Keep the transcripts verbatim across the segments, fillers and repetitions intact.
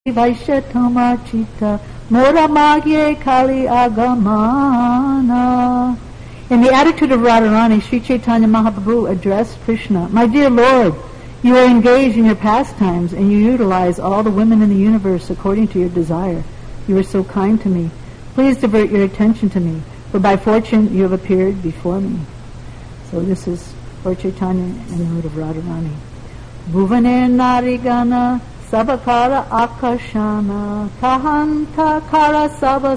Vaishatama Chitta Mora Magye Kali Agamana. In the attitude of Radharani, Sri Chaitanya Mahaprabhu addressed Krishna, "My dear Lord, you are engaged in your pastimes and you utilize all the women in the universe according to your desire. You are so kind to me. Please divert your attention to me, for by fortune you have appeared before me." So this is Lord Chaitanya in the mood of Radharani. Bhuvane Narigana Sabakara Akashana Kahanta Kara Saba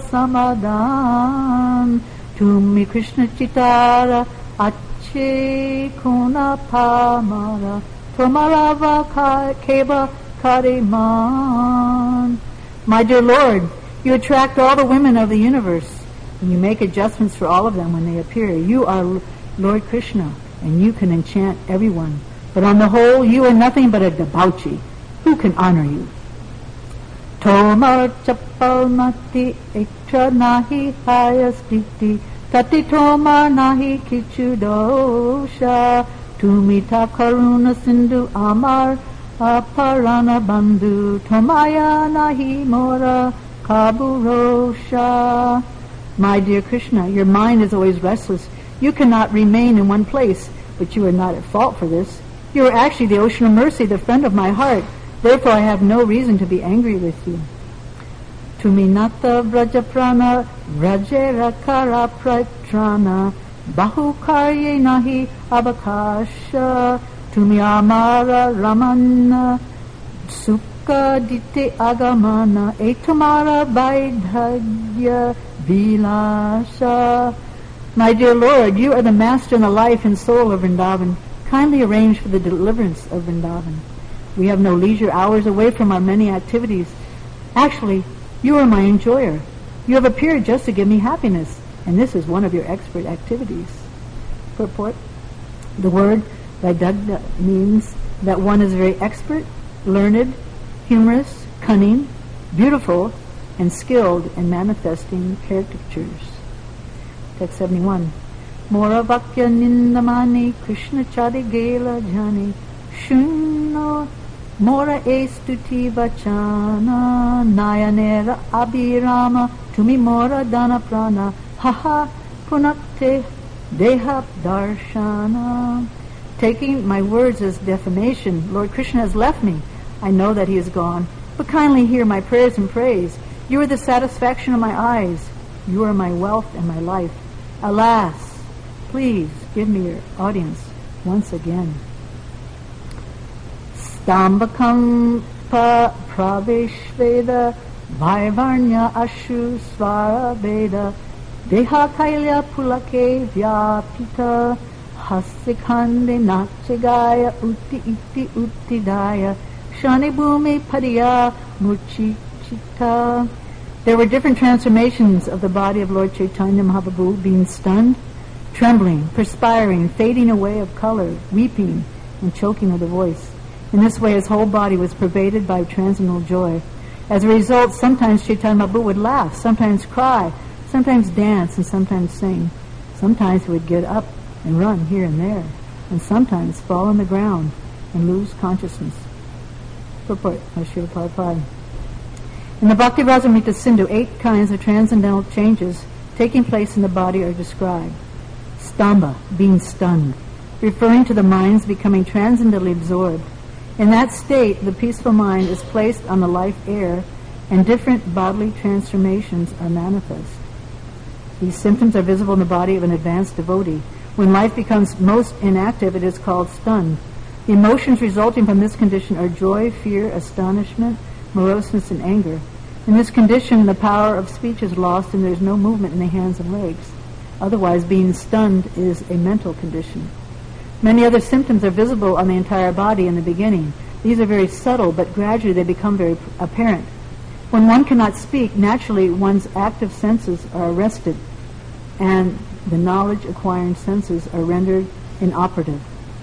Samadan Tumi Krishna Chitara Ache Kuna Pamara Tomarava Keba Kariman. My dear Lord, you attract all the women of the universe and you make adjustments for all of them when they appear. You are Lord Krishna and you can enchant everyone. But on the whole, you are nothing but a debauchee. Who can honor you? Tomar chapal mati ektra nahi hayastiti tati tomar nahi kichu dosha tumita karuna sindhu amar aparana bandhu tomaya nahi mora kaburosha. My dear Krishna, your mind is always restless. You cannot remain in one place, but you are not at fault for this. You are actually the ocean of mercy, the friend of my heart. Therefore, I have no reason to be angry with you. Tuminata vrajaprana vrajerakara pratrana bahukarye nahi abakasha tumi amara ramana sukha dite agamana etumara vaidhagya vilasha. My dear Lord, you are the master and the life and soul of Vrindavan. Kindly arrange for the deliverance of Vrindavan. We have no leisure hours away from our many activities. Actually, you are my enjoyer. You have appeared just to give me happiness, and this is one of your expert activities. Purport. The word Vaidagya means that one is very expert, learned, humorous, cunning, beautiful, and skilled in manifesting caricatures. Text seventy-one. Mora Vakya Nindamani Krishna Chadi Gela Jani Shunno Mora Estuti Vachana Nayanera Abhirama Tumi Mora Dana Prana Haha Punakte Deha Darshana. Taking my words as defamation, Lord Krishna has left me. I know that he is gone, but kindly hear my prayers and praise. You are the satisfaction of my eyes. You are my wealth and my life. Alas, please give me your audience once again. Stambakam pa praveshveda vaivarnya ashu svara veda deha kailya pulake vyapita hasikande nachagaya utti itti uttidaya shani bhumi padiya muchichita. There were different transformations of the body of Lord Chaitanya Mahaprabhu, being stunned, trembling, perspiring, fading away of color, weeping, and choking of the voice. In this way, his whole body was pervaded by transcendental joy. As a result, sometimes Chaitanya Mahaprabhu would laugh, sometimes cry, sometimes dance, and sometimes sing. Sometimes he would get up and run here and there, and sometimes fall on the ground and lose consciousness. Purport by Srila Prabhupada. In the Bhakti Rasamrita Sindhu, eight kinds of transcendental changes taking place in the body are described. Stamba, being stunned, referring to the mind's becoming transcendently absorbed. In that state, the peaceful mind is placed on the life air and different bodily transformations are manifest. These symptoms are visible in the body of an advanced devotee. When life becomes most inactive, it is called stunned. The emotions resulting from this condition are joy, fear, astonishment, moroseness, and anger. In this condition, the power of speech is lost and there is no movement in the hands and legs. Otherwise, being stunned is a mental condition. Many other symptoms are visible on the entire body in the beginning. These are very subtle, but gradually they become very apparent. When one cannot speak, naturally one's active senses are arrested, and the knowledge-acquiring senses are rendered inoperative.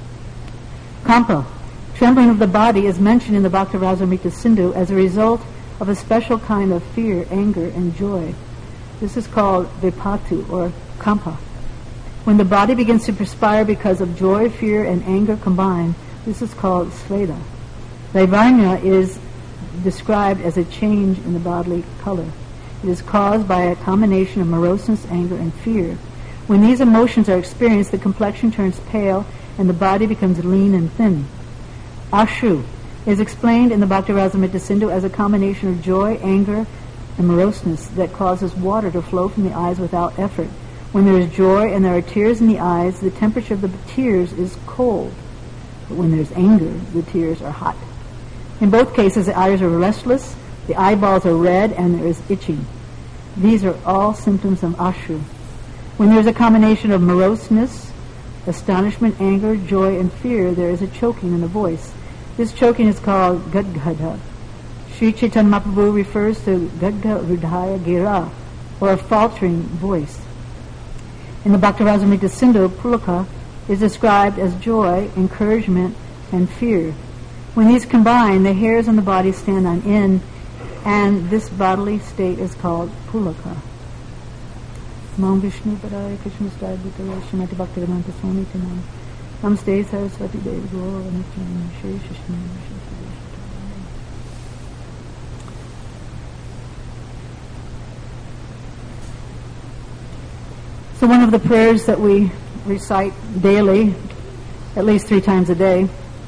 Kampa, trembling of the body, is mentioned in the Bhakti Rasamrita Sindhu as a result of a special kind of fear, anger, and joy. This is called vipatu, or kampa. When the body begins to perspire because of joy, fear, and anger combined, this is called sveda. Vaivarnya is described as a change in the bodily color. It is caused by a combination of moroseness, anger, and fear. When these emotions are experienced, the complexion turns pale and the body becomes lean and thin. Ashu is explained in the Bhakti-rasamrita Sindhu as a combination of joy, anger, and moroseness that causes water to flow from the eyes without effort. When there is joy and there are tears in the eyes, the temperature of the tears is cold. But when there's anger, the tears are hot. In both cases, the eyes are restless, the eyeballs are red, and there is itching. These are all symptoms of Ashu. When there is a combination of moroseness, astonishment, anger, joy, and fear, there is a choking in the voice. This choking is called Gadgada. Sri Chaitanya Mahaprabhu refers to Gadga Rudhaya Gira, or a faltering voice. In the Bhakti-rasamrita Sindhu, Pulaka is described as joy, encouragement, and fear. When these combine, the hairs on the body stand on end, and this bodily state is called Pulaka. Nam Vishnu Padaya Krishna Staya Bhutaya Srimati Bhaktivedanta Swami Tinam Namaste Saraswati Devi Gaura Nityananda Shri Krishna. So one of the prayers that we recite daily, at least three times a day,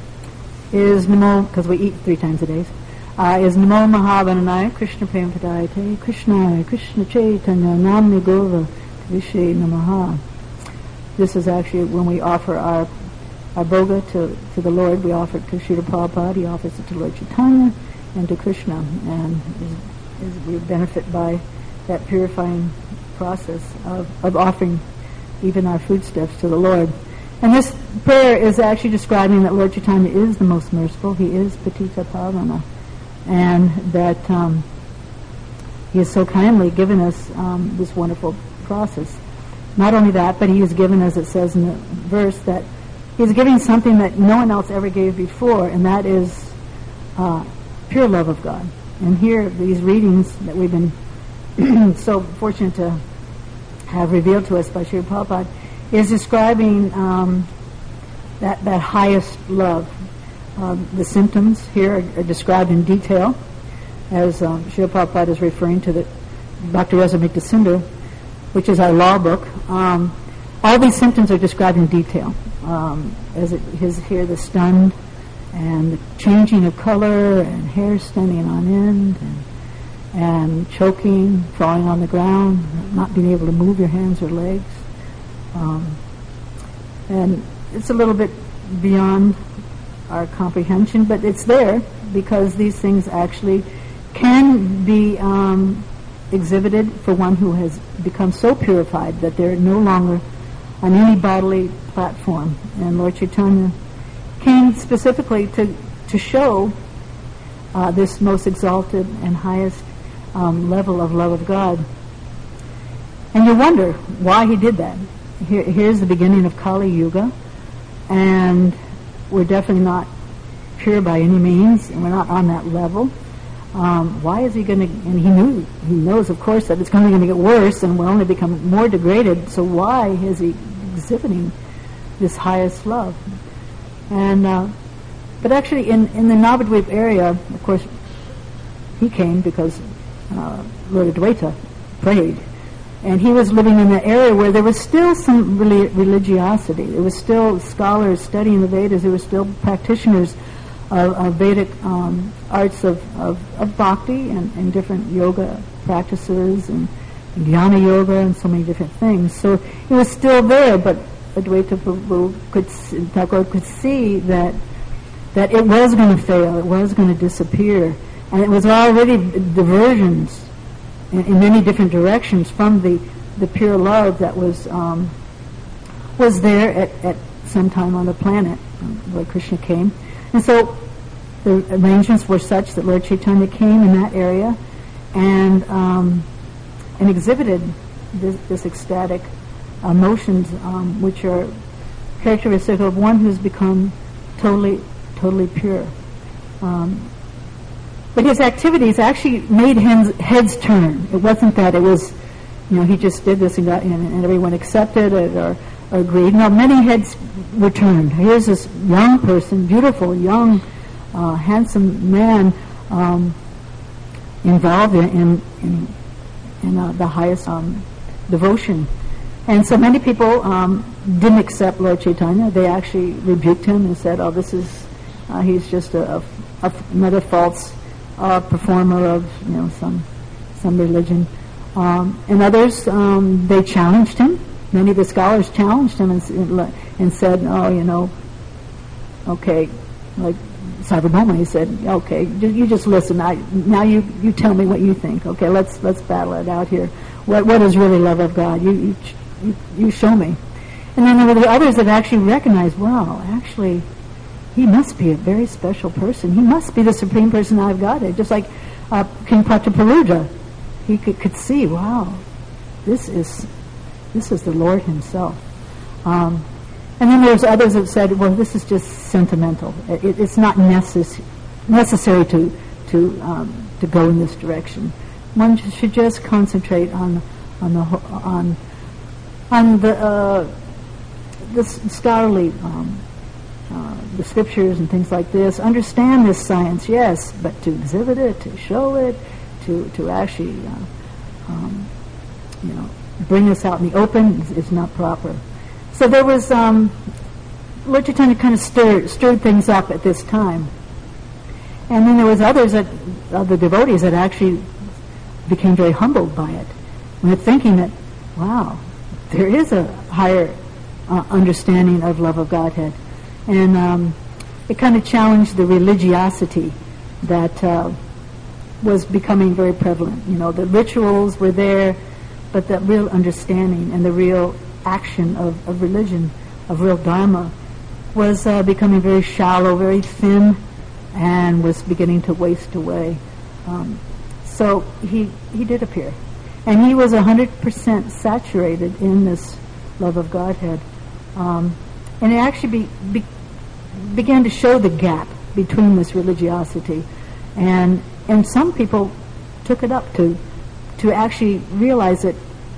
is Namo, because we eat three times a day, uh, is Namo Mahavananaya Krishna Prem Padayate Krishna Krishna Chaitanya Namni Gova Vishe Namaha. This is actually when we offer our our boga to, to the Lord. We offer it to Srila Prabhupada, he offers it to Lord Chaitanya and to Krishna, and is, is we benefit by that purifying process of, of offering even our foodstuffs to the Lord. And this prayer is actually describing that Lord Chaitanya is the most merciful. He is Patita Pavana, and that um, he has so kindly given us um, this wonderful process. Not only that, but he has given, as it says in the verse, that he's giving something that no one else ever gave before, and that is uh, pure love of God. And here, these readings that we've been so fortunate to have revealed to us by Srila Prabhupada is describing um, that, that highest love. Um, the symptoms here are, are described in detail, as um, Srila Prabhupada is referring to the Bhakti-rasamrita Sindhu, which is our law book. Um, all these symptoms are described in detail. Um, as it is here, the stunned and the changing of color and hair standing on end and, and choking, falling on the ground, not being able to move your hands or legs. Um, and it's a little bit beyond our comprehension, but it's there because these things actually can be um, exhibited for one who has become so purified that they're no longer on any bodily platform. And Lord Chaitanya came specifically to, to show uh, this most exalted and highest um, level of love of God. And you wonder why he did that. Here, here's the beginning of Kali Yuga, and we're definitely not pure by any means, and we're not on that level. Um, why is he going to, and he knew, he knows of course that it's only going to get worse and will only become more degraded, so why is he exhibiting this highest love? And, uh, but actually in, in the Navadvip area, of course, he came because uh, Lord Advaita prayed. And he was living in an area where there was still some reli- religiosity. There was still scholars studying the Vedas. There were still practitioners of, of Vedic um, arts of, of, of bhakti and, and different yoga practices and jnana yoga and so many different things. So it was still there, but Advaita Prabhu could, Thakur could see that that it was going to fail. It was going to disappear, and it was already diversions in, in many different directions from the, the pure love that was um, was there at, at some time on the planet where Krishna came. And so the arrangements were such that Lord Chaitanya came in that area and um, and exhibited this, this ecstatic emotions, um, which are characteristic of one who's become totally, totally pure. Um, but his activities actually made heads, heads turn. It wasn't that it was, you know, he just did this and got, and, and everyone accepted it or, or agreed. No, many heads were turned. Here's this young person, beautiful, young, uh, handsome man, um, involved in in, in, in uh, the highest um, devotion. And so many people um, didn't accept Lord Chaitanya. They actually rebuked him and said, "Oh, this is uh, he's just a, a, a, another false uh, performer of you know some some religion." Um, and others, um, they challenged him. Many of the scholars challenged him and, and said, "Oh, you know, okay, like Sarvabhauma." He said, "Okay, you just listen. I, now you, you tell me what you think. Okay, let's let's battle it out here. What what is really love of God? You you you, you show me." And then there were the others that actually recognized, wow, actually, he must be a very special person. He must be the Supreme Personality of Godhead. Just like uh, King Prataparudra, he could, could see, wow, this is this is the Lord himself. Um, and then there's others that said, well, this is just sentimental. It, it's not necess- necessary to to um, to go in this direction. One should just concentrate on on the on on the uh, the scholarly um, uh, the scriptures and things like this. Understand this science, yes, but to exhibit it, to show it, to to actually uh, um, you know bring us out in the open is, is not proper. So there was um, Lord Chaitanya kind of stirred stirred things up at this time, and then there was others that other devotees that actually became very humbled by it, and they're thinking that, wow, there is a higher uh, understanding of love of Godhead, and um, it kind of challenged the religiosity that uh, was becoming very prevalent. You know, the rituals were there, but that real understanding and the real action of, of religion, of real dharma, was uh, becoming very shallow, very thin, and was beginning to waste away. Um, so he he did appear, and he was one hundred percent saturated in this love of Godhead, um, and it actually be, be, began to show the gap between this religiosity, and and some people took it up to to actually realize that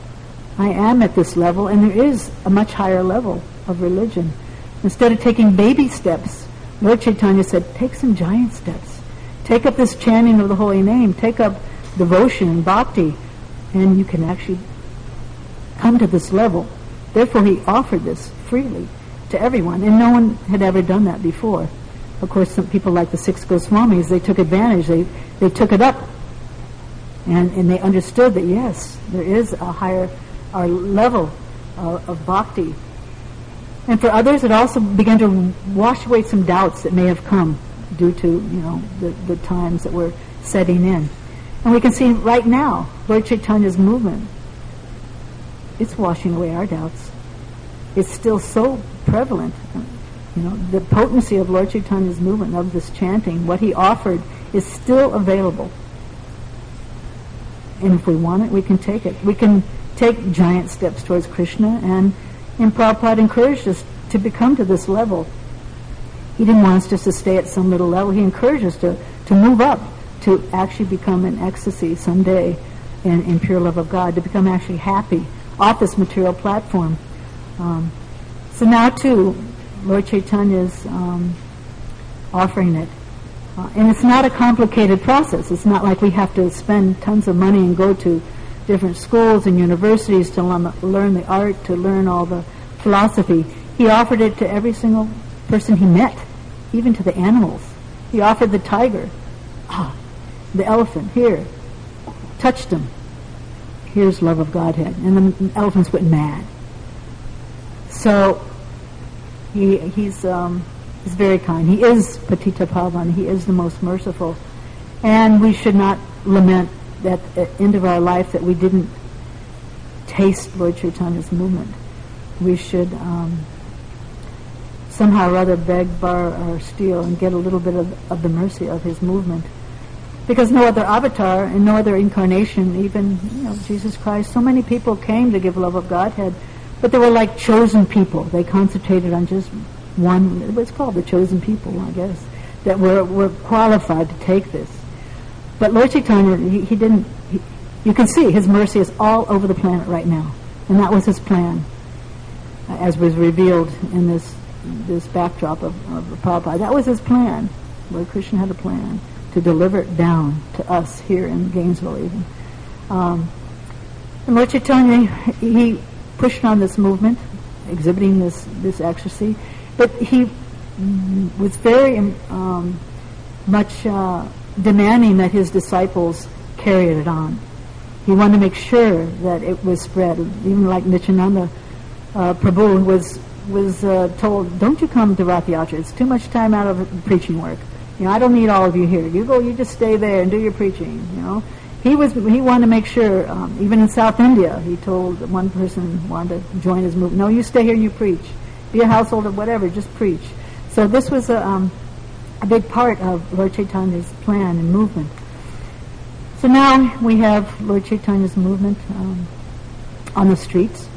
I am at this level, and there is a much higher level of religion. Instead of taking baby steps, Lord Chaitanya said, take some giant steps. Take up this chanting of the holy name. Take up devotion and bhakti, and you can actually come to this level. Therefore, he offered this freely to everyone, and no one had ever done that before. Of course, some people like the six Goswamis, they took advantage. They they took it up, and, and they understood that, yes, there is a higher our level uh, of bhakti. And for others, it also began to wash away some doubts that may have come due to, you know, the, the times that were setting in. And we can see right now, Lord Chaitanya's movement, it's washing away our doubts. It's still so prevalent. You know, the potency of Lord Chaitanya's movement, of this chanting, what he offered, is still available. And if we want it, we can take it. We can take giant steps towards Krishna, and, and Prabhupada encouraged us to become to this level. He didn't want us just to stay at some little level. He encouraged us to, to move up, to actually become in ecstasy someday in, in pure love of God, to become actually happy off this material platform. Um, so now, too, Lord Chaitanya is um, offering it. Uh, and it's not a complicated process. It's not like we have to spend tons of money and go to different schools and universities to learn, learn the art, to learn all the philosophy. He offered it to every single person he met, even to the animals. He offered the tiger, ah, the elephant, here, touched him. Here's love of Godhead. And the elephants went mad. So he he's um, he's very kind. He is Patita Pavan. He is the most merciful. And we should not lament that at the end of our life that we didn't taste Lord Chaitanya's movement. We should um, somehow or other beg, borrow, or steal and get a little bit of, of the mercy of his movement. Because no other avatar and no other incarnation, even you know Jesus Christ, so many people came to give love of Godhead, but they were like chosen people. They concentrated on just one. It's called the chosen people, I guess, that were were qualified to take this. But Lord Chaitanya, he, he didn't. He, you can see his mercy is all over the planet right now, and that was his plan, as was revealed in this this backdrop of, of Prabhupada. That was his plan. Lord Krishna had a plan to deliver it down to us here in Gainesville even. Um, and Lord Chaitanya, he pushed on this movement, exhibiting this, this ecstasy, but he was very um, much uh, demanding that his disciples carried it on. He wanted to make sure that it was spread. Even like Nityananda uh, Prabhu was was uh, told, "Don't you come to Rath Yatra? It's too much time out of preaching work. You know, I don't need all of you here. You go, you just stay there and do your preaching." You know, he was he wanted to make sure. Um, even in South India, he told one person wanted to join his movement, "No, you stay here. You preach. Be a householder, whatever. Just preach." So this was a, um, a big part of Lord Chaitanya's plan and movement. So now we have Lord Chaitanya's movement um, on the streets,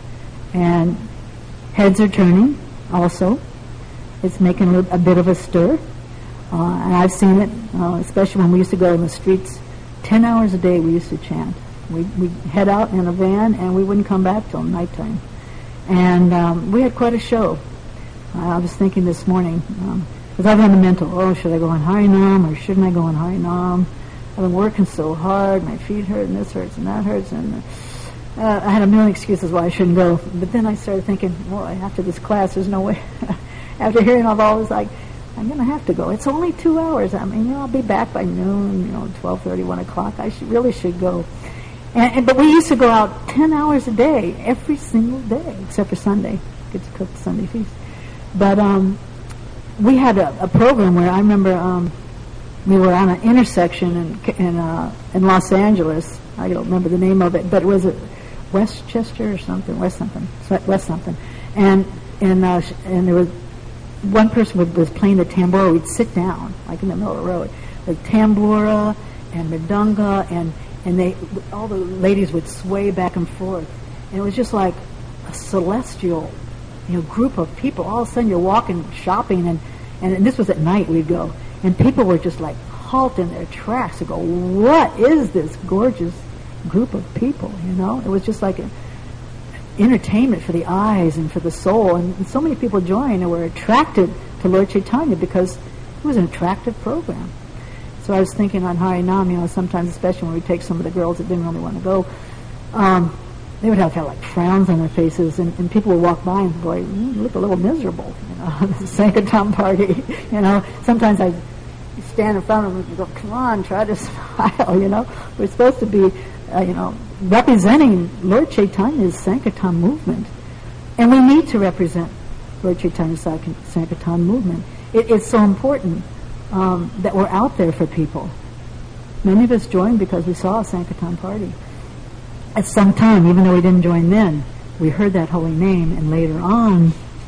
and heads are turning also. It's making a, a bit of a stir. Uh, and I've seen it, uh, especially when we used to go in the streets. Ten hours a day we used to chant. We'd, we'd head out in a van, and we wouldn't come back till nighttime. And um, we had quite a show. I was thinking this morning, because um, I've had the mental, oh, should I go on Harinam or shouldn't I go on Harinam? I've been working so hard, my feet hurt, and this hurts, and that hurts, and uh, I had a million excuses why I shouldn't go. But then I started thinking, well, after this class, there's no way. After hearing all that, I was like, I'm going to have to go. It's only two hours. I mean, you know, I'll be back by noon, you know, twelve thirty, one o'clock. I should, really should go. And, and, but we used to go out ten hours a day, every single day, except for Sunday. Get to cook the Sunday feast. But um, we had a, a program where I remember um, we were on an intersection in in, uh, in Los Angeles. I don't remember the name of it, but it was it Westchester or something, West something, West something. And and uh, and there was one person was, was playing the tambura. We'd sit down, like in the middle of the road, with tambura and mridanga, and and they all the ladies would sway back and forth, and it was just like a celestial, you know, group of people. All of a sudden you're walking, shopping, and, and, and this was at night we'd go, and people were just like halt in their tracks and go, what is this gorgeous group of people, you know? It was just like an entertainment for the eyes and for the soul, and, and so many people joined and were attracted to Lord Chaitanya because it was an attractive program. So I was thinking on Harinam, you know, sometimes, especially when we take some of the girls that didn't really want to go, um, they would have, have like frowns on their faces, and, and people would walk by and boy, you look a little miserable, you know, the Sankirtan party, you know. Sometimes I stand in front of them and go, come on, try to smile, you know. We're supposed to be, uh, you know, representing Lord Chaitanya's Sankirtan movement, and we need to represent Lord Chaitanya's Sankirtan movement. It, it's so important um, that we're out there for people. Many of us joined because we saw a Sankirtan party. At some time, even though we didn't join then, we heard that holy name, and later on,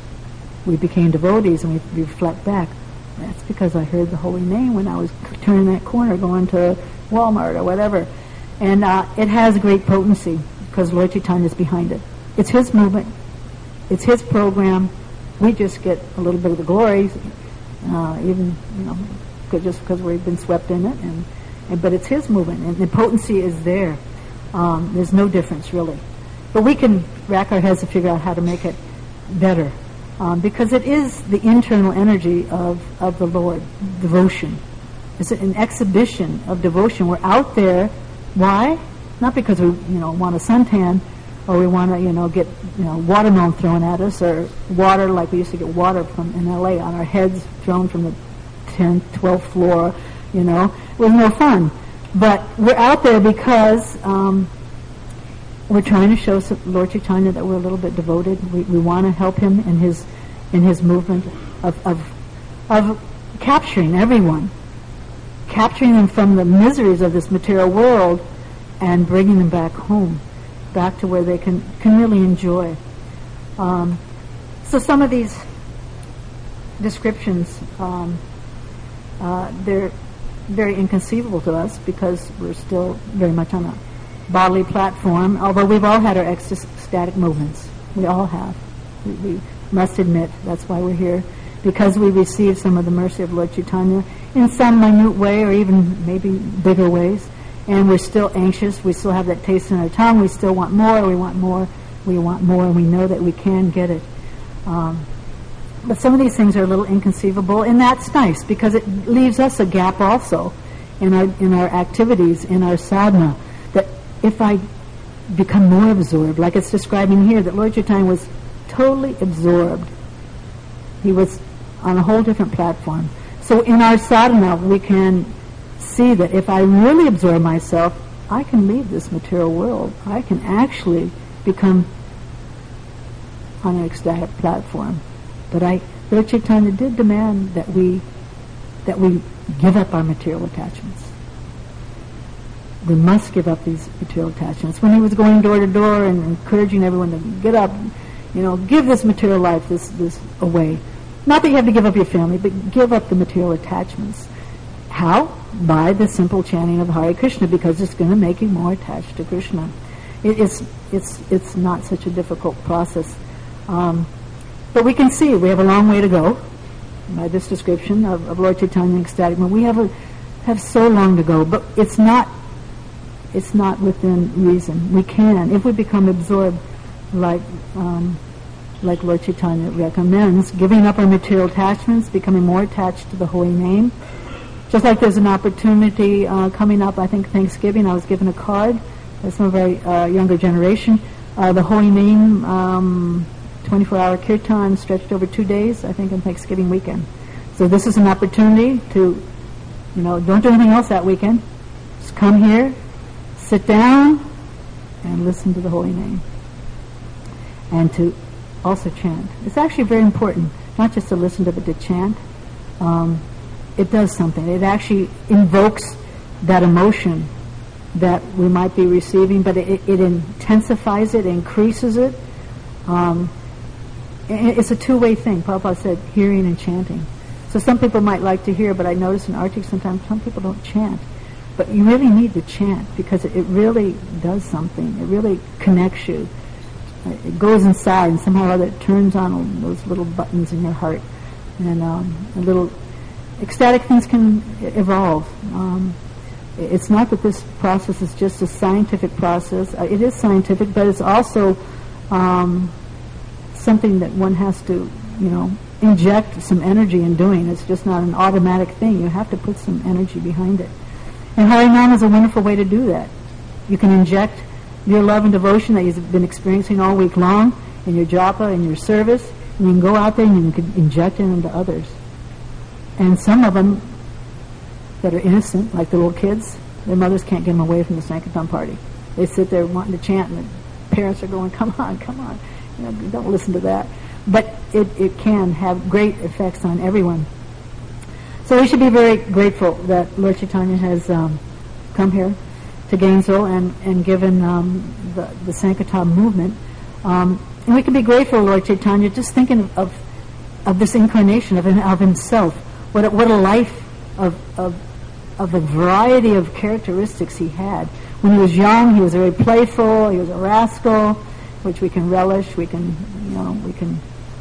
we became devotees, and we reflect back. That's because I heard the holy name when I was turning that corner going to Walmart or whatever. And uh, it has great potency because Lord Chaitanya is behind it. It's his movement. It's his program. We just get a little bit of the glory, uh, even, you know, just because we've been swept in it. And, and but it's his movement, and the potency is there. Um, there's no difference, really. But we can rack our heads to figure out how to make it better. Um, because it is the internal energy of, of the Lord, devotion. It's an exhibition of devotion. We're out there. Why? Not because we, you know, want a suntan, or we want to, you know, get, you know, watermelon thrown at us, or water like we used to get water from in L A on our heads thrown from the tenth, twelfth floor, you know. It was no fun. But we're out there because um, we're trying to show Lord Chaitanya that we're a little bit devoted. We, we want to help him in his in his movement of, of of capturing everyone, capturing them from the miseries of this material world, and bringing them back home, back to where they can can really enjoy. Um, so some of these descriptions, um, uh, they're very inconceivable to us because we're still very much on a bodily platform, although we've all had our ecstatic moments. We all have. We, we must admit that's why we're here, because we received some of the mercy of Lord Chaitanya in some minute way or even maybe bigger ways, and we're still anxious. We still have that taste in our tongue. We still want more, we want more, we want more, and we know that we can get it. Um, But some of these things are a little inconceivable, and that's nice because it leaves us a gap also. in our in our activities, in our sadhana, that if I become more absorbed, like it's describing here, that Lord Chaitanya was totally absorbed. He was on a whole different platform. So in our sadhana, we can see that if I really absorb myself, I can leave this material world. I can actually become on an ecstatic platform. But I, Lord Chaitanya did demand that we that we give up our material attachments. We must give up these material attachments. When he was going door to door and encouraging everyone to get up, you know, give this material life this this away. Not that you have to give up your family, but give up the material attachments. How? By the simple chanting of Hare Krishna, because it's going to make you more attached to Krishna. It, it's it's it's not such a difficult process. Um, but we can see we have a long way to go. By this description of, of Lord Chaitanya ecstatic, we have a, have so long to go. But it's not it's not within reason. We can, if we become absorbed, like um, like Lord Chaitanya recommends, giving up our material attachments, becoming more attached to the holy name. Just like there's an opportunity uh, coming up, I think Thanksgiving, I was given a card by some of our uh, younger generation. Uh, the holy name, um, twenty-four hour kirtan stretched over two days, I think, on Thanksgiving weekend. So this is an opportunity to, you know, don't do anything else that weekend. Just come here, sit down, and listen to the holy name. And to also chant. It's actually very important, not just to listen to, but to chant. Um, it does something. It actually invokes that emotion that we might be receiving, but it, it intensifies it, increases it. Um, it's a two-way thing. Prabhupada said hearing and chanting. So some people might like to hear, but I notice in Arctic sometimes some people don't chant. But you really need to chant because it, it really does something. It really connects you. It goes inside, and somehow or other it turns on those little buttons in your heart. And um, a little ecstatic things can evolve. Um, it's not that this process is just a scientific process. Uh, it is scientific, but it's also um, something that one has to, you know, inject some energy in doing. It's just not an automatic thing. You have to put some energy behind it. And Harinam is a wonderful way to do that. You can inject your love and devotion that you've been experiencing all week long in your japa, in your service, and you can go out there and you can inject it into others. And some of them that are innocent, like the little kids, their mothers can't get them away from the Sankirtan party. They sit there wanting to chant, and the parents are going, come on, come on. You know, don't listen to that. But it, it can have great effects on everyone. So we should be very grateful that Lord Chaitanya has um, come here to Gainesville and, and given um, the, the Sankirtan movement. Um, and we can be grateful, Lord Chaitanya, just thinking of, of, of this incarnation of, of himself. What a, what a life of, of, of a variety of characteristics he had. When he was young, he was very playful, he was a rascal, which we can relish, we can, you know, we can,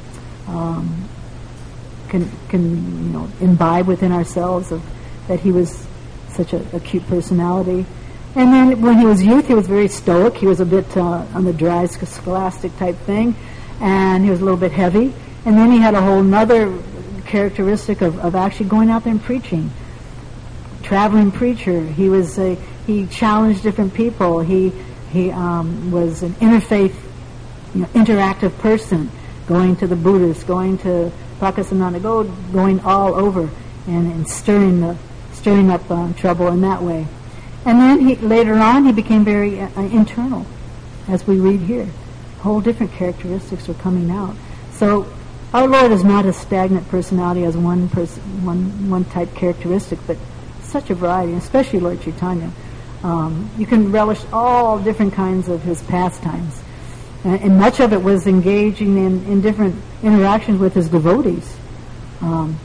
um, can, can, you know, imbibe within ourselves of that he was such a, a cute personality. And then when he was youth, he was very stoic. He was a bit uh, on the dry, scholastic type thing, and he was a little bit heavy. And then he had a whole other characteristic of, of actually going out there and preaching. Traveling preacher. He was a, he challenged different people. He he um, was an interfaith, you know, interactive person, going to the Buddhists, going to Pakistan, go, going all over, and, and stirring the stirring up um, trouble in that way. And then he, later on, he became very uh, internal, as we read here. Whole different characteristics were coming out. So our Lord is not a stagnant personality as one pers- one one type characteristic, but such a variety, especially Lord Chaitanya. Um, you can relish all different kinds of his pastimes. And, and much of it was engaging in, in different interactions with his devotees. Um,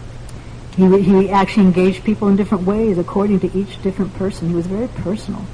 He, he actually engaged people in different ways according to each different person. He was very personal.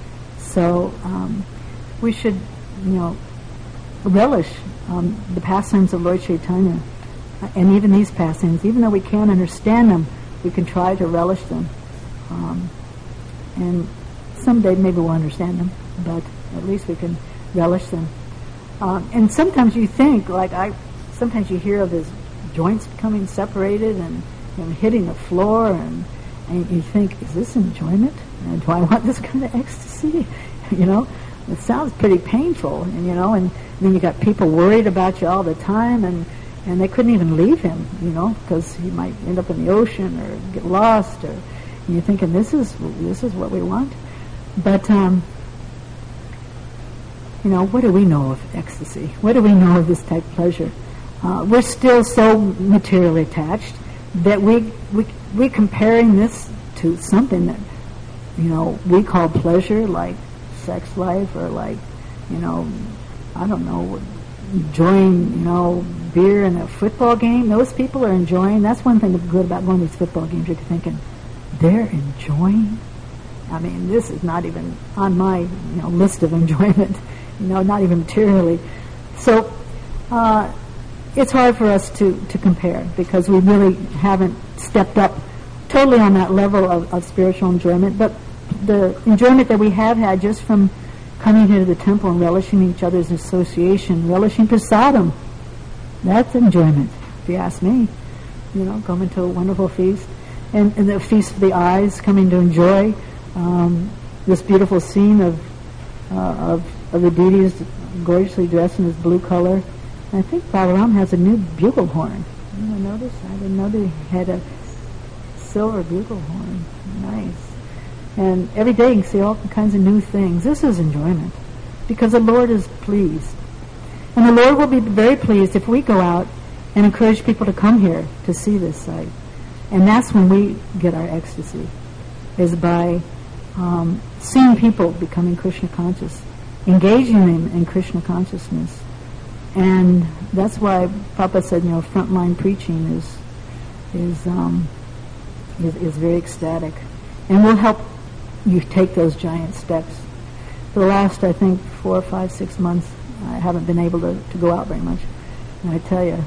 So um, we should, you know, relish um, the pastimes of Lord Chaitanya. Uh, and even these pastimes, even though we can't understand them, we can try to relish them. Um, and someday maybe we'll understand them, but at least we can relish them. Um, and sometimes you think, like I, sometimes you hear of his joints becoming separated and him hitting the floor, and And you think, is this enjoyment? And do I want this kind of ecstasy? You know, it sounds pretty painful, and you know, and then you got people worried about you all the time, and and they couldn't even leave him, you know, because he might end up in the ocean or get lost, or and you're thinking, this is this is what we want. But um, you know, what do we know of ecstasy? What do we know of this type of pleasure? Uh, we're still so materially attached that we we we're comparing this to something that, you know, we call pleasure, like sex life, or like, you know, I don't know, enjoying, you know, beer in a football game. Those people are enjoying. That's one thing that's good about going to these football games. You're thinking, they're enjoying. I mean, this is not even on my, you know, list of enjoyment. You know, not even materially. So uh, it's hard for us to, to compare, because we really haven't stepped up totally on that level of, of spiritual enjoyment. But the enjoyment that we have had just from coming here to the temple and relishing each other's association, relishing prasadam, that's enjoyment, if you ask me. You know, coming to a wonderful feast, and, and the feast of the eyes, coming to enjoy um, this beautiful scene of, uh, of of the deities gorgeously dressed in this blue color. And I think Balaram has a new bugle horn. You know, notice? I didn't know that he had a silver bugle horn. Nice. And every day you can see all kinds of new things. This is enjoyment, because the Lord is pleased. And the Lord will be very pleased if we go out and encourage people to come here to see this sight. And that's when we get our ecstasy, is by um, seeing people becoming Krishna conscious, engaging them in Krishna consciousness. And that's why Papa said, you know, frontline preaching is is um, is, is very ecstatic, and will help you take those giant steps. For the last, I think, four, five, six months, I haven't been able to, to go out very much. And I tell you,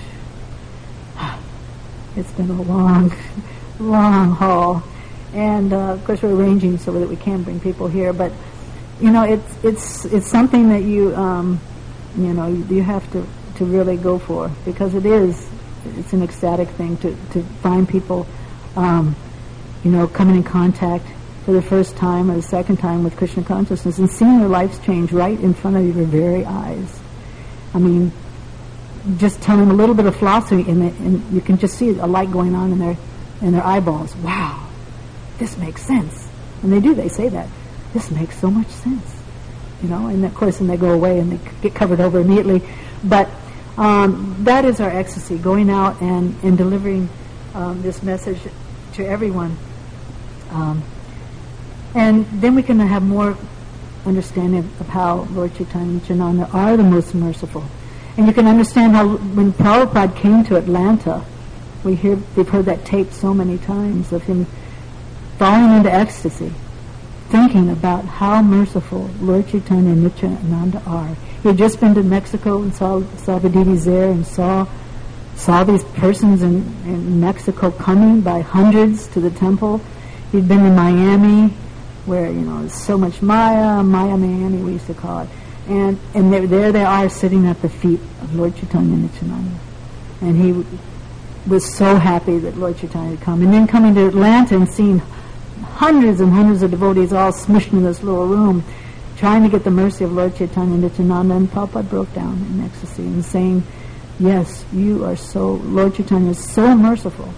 it's been a long, long haul. And uh, of course, we're arranging so that we can bring people here. But you know, it's it's it's something that you um, you know you, you have to, to really go for, because it is it's an ecstatic thing to to find people um, you know coming in contact for the first time or the second time with Krishna consciousness, and seeing their lives change right in front of your very eyes. I mean, just tell them a little bit of philosophy, and, and you can just see a light going on in their in their eyeballs. Wow, this makes sense. And they do. They say that. This makes so much sense. You know, and of course, then they go away and they get covered over immediately. But um, that is our ecstasy, going out and, and delivering um, this message to everyone. Um, and then we can have more understanding of how Lord Chaitanya and Nityananda are the most merciful. And you can understand how when Prabhupada came to Atlanta, we hear, we've heard that tape so many times of him falling into ecstasy, thinking about how merciful Lord Chaitanya and Nityananda are. He had just been to Mexico and saw, saw the deities there, and saw saw these persons in, in Mexico coming by hundreds to the temple. He'd been in Miami, where, you know, there's so much Maya, Maya Miami, we used to call it. And and there, there they are sitting at the feet of Lord Chaitanya and Nityananda. And he w- was so happy that Lord Chaitanya had come. And then coming to Atlanta and seeing hundreds and hundreds of devotees all smushed in this little room, trying to get the mercy of Lord Chaitanya and Nityananda, and Prabhupada broke down in ecstasy and saying, yes, you are so, Lord Chaitanya is so merciful.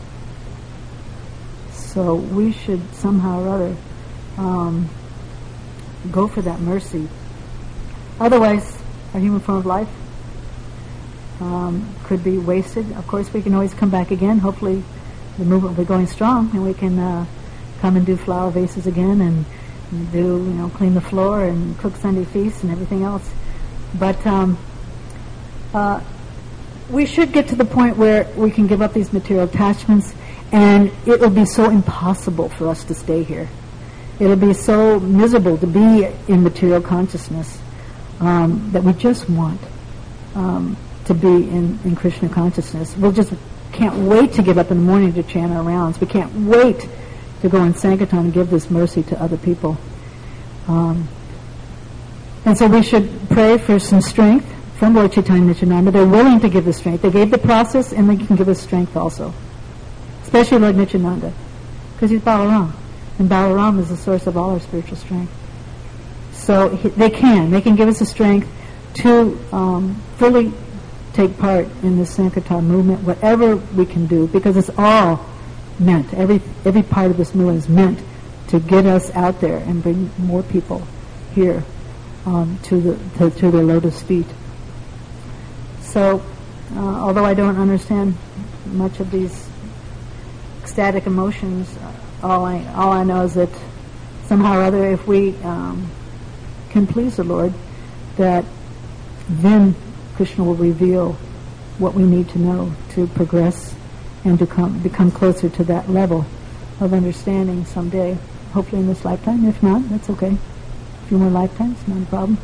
So we should somehow or other um, go for that mercy. Otherwise, our human form of life um, could be wasted. Of course, we can always come back again. Hopefully, the movement will be going strong, and we can uh, come and do flower vases again, and, and do, you know, clean the floor and cook Sunday feasts and everything else. But um, uh, we should get to the point where we can give up these material attachments, and it will be so impossible for us to stay here. It'll be so miserable to be in material consciousness um, that we just want um, to be in, in Krishna consciousness. We'll just can't wait to get up in the morning to chant our rounds. We can't wait to go in Sankirtan and give this mercy to other people. Um, and so we should pray for some strength from Lord Chaitanya and Nityananda. They're willing to give the strength. They gave the process, and they can give us strength also. Especially Lord Nityananda, because he's Balaram. And Balaram is the source of all our spiritual strength. So he, they can. They can give us the strength to um, fully take part in the Sankirtan movement, whatever we can do, because it's all meant, every every part of this movement is meant to get us out there and bring more people here um, to the to, to their lotus feet. So, uh, although I don't understand much of these ecstatic emotions, uh, all I all I know is that somehow or other, if we um, can please the Lord, that then Krishna will reveal what we need to know to progress and to come, become closer to that level of understanding someday, hopefully in this lifetime. If not, that's okay. A few more lifetimes, not a problem.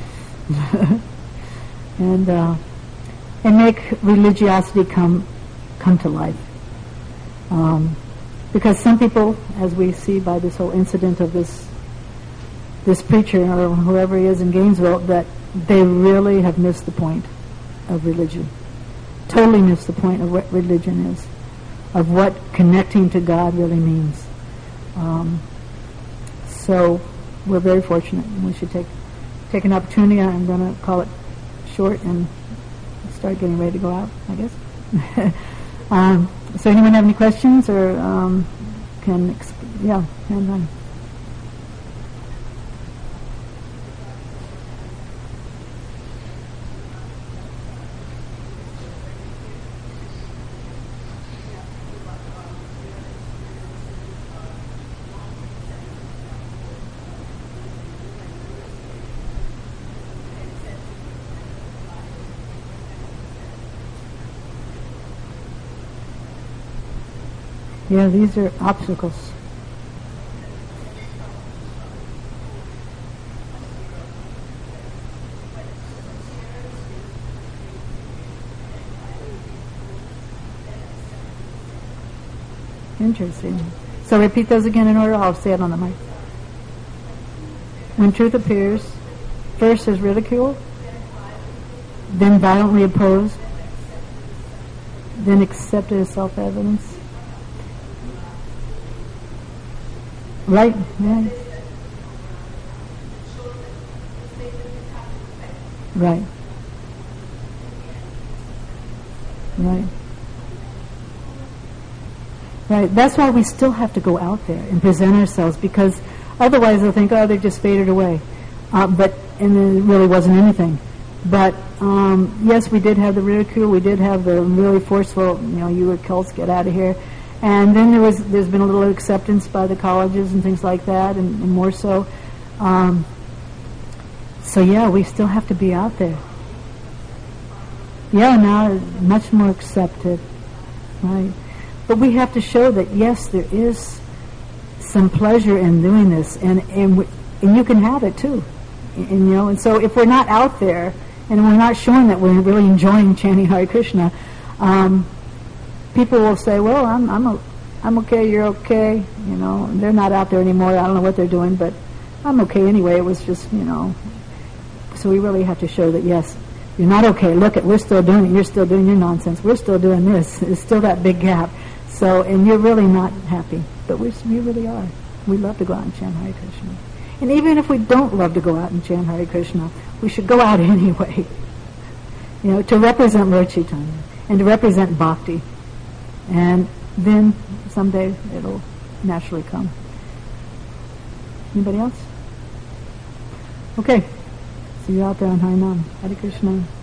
and uh, and make religiosity come come to life. Um, because some people, as we see by this whole incident of this this preacher or whoever he is in Gainesville, that they really have missed the point of religion. Totally missed the point of what religion is, of what connecting to God really means. Um, so we're very fortunate, and we should take take an opportunity. I'm going to call it short and start getting ready to go out, I guess. um, so anyone have any questions or um, can, exp- yeah, hand on. Yeah, these are obstacles. Interesting. So repeat those again in order. I'll say it on the mic. When truth appears, first is ridicule, then violently opposed, then accepted as self-evidence. Right, yeah. Right. Right. Right. That's why we still have to go out there and present ourselves, because otherwise they'll think, oh, they just faded away. Uh, but, and it really wasn't anything. But, um, yes, we did have the ridicule. We did have the really forceful, you know, you were cults, get out of here. And then there was, there's been a little acceptance by the colleges and things like that, and, and more so. Um, so yeah, we still have to be out there. Yeah, now it's much more accepted, right? But we have to show that yes, there is some pleasure in doing this, and and we, and you can have it too, and, and you know. And so if we're not out there and we're not showing that we're really enjoying chanting Hare Krishna. Um, People will say, well, I'm I'm a, I'm okay, you're okay, you know, they're not out there anymore, I don't know what they're doing, but I'm okay anyway, it was just, you know. So we really have to show that, yes, you're not okay, look, at we're still doing it, you're still doing your nonsense, we're still doing this, there's still that big gap. So, and you're really not happy, but we we really are. We love to go out and chant Hare Krishna. And even if we don't love to go out and chant Hare Krishna, we should go out anyway, you know, to represent Lord Chaitanya and to represent Bhakti. And then someday it'll naturally come. Anybody else? Okay. See you out there on Harinam. Hare Krishna.